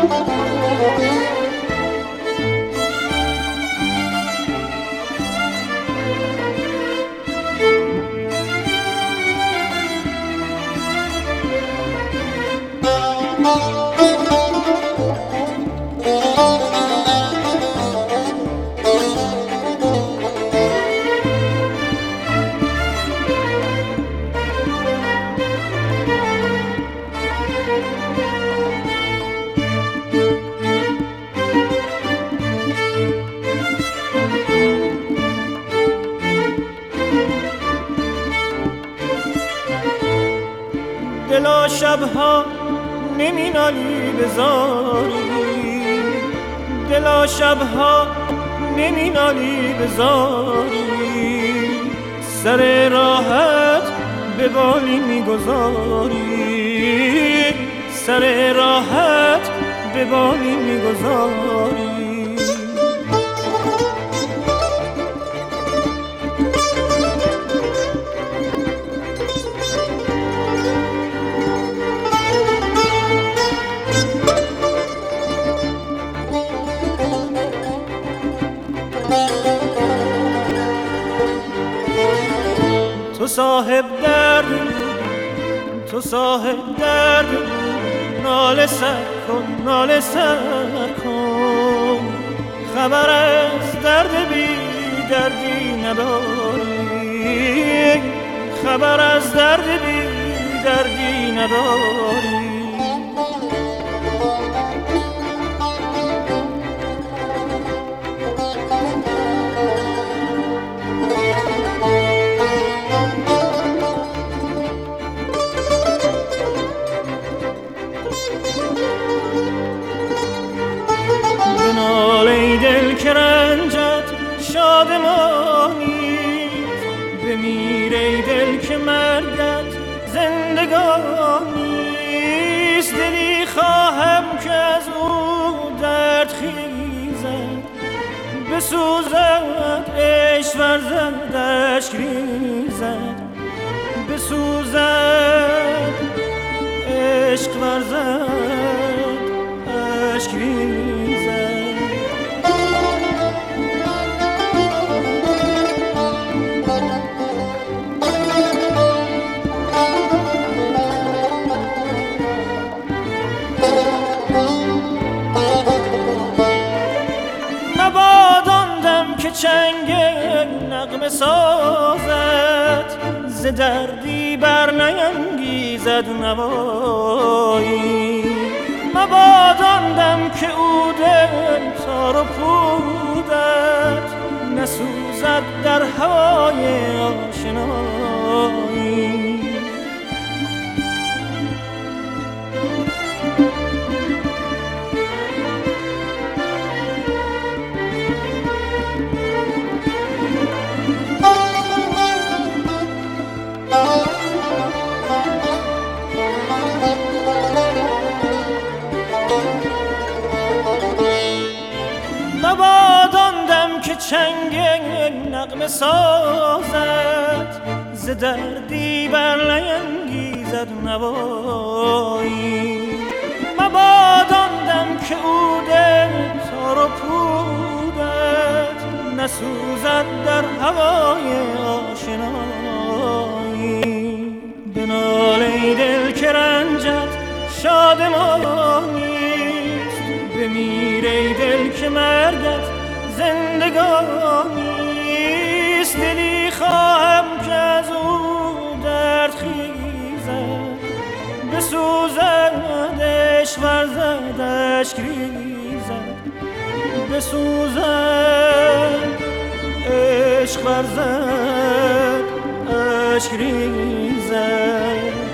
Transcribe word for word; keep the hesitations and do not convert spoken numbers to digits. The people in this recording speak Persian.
دلا شبها نمی نالی بزاری، دلا شبها نمی نالی بزاری، سر راحت به بالی میگذاری، سر راحت به بالی میگذاری. تو صاحب درد، تو صاحب درد، ناله سر کن، ناله سر کن، خبر از درد بی دردی نداری، خبر از درد بی دردی نداری. که رنجت شادمانی، بمیر ای دل که مرگت زندگانیست. دلی خواهم که از او درد خیزد، بسوزد عشق ورزد اشک ریزد، بسوزد عشق ورزد اشک ریزد. که چنگ نغمه سازد، ز دردی بر نینگیزد نوایی. مباد آن دم که او دل تار و پودت، نسوزد در هوای آشنایی. مباد آن دم که چنگ نغمه سازد، ز دردی بر نینگیزد نوایی. مباد آن دم که او دل تار و پودت، نسوزد در هوای آشنایی. بنال ای دل که رنجت شادمانیست، بمیر ای دل که مرگت زندگانیست. دلی خواهم که از او درد خیزد، بسوزد عشق ورزد اشک ریزد، بسوزد عشق ورزد اشک ریزد.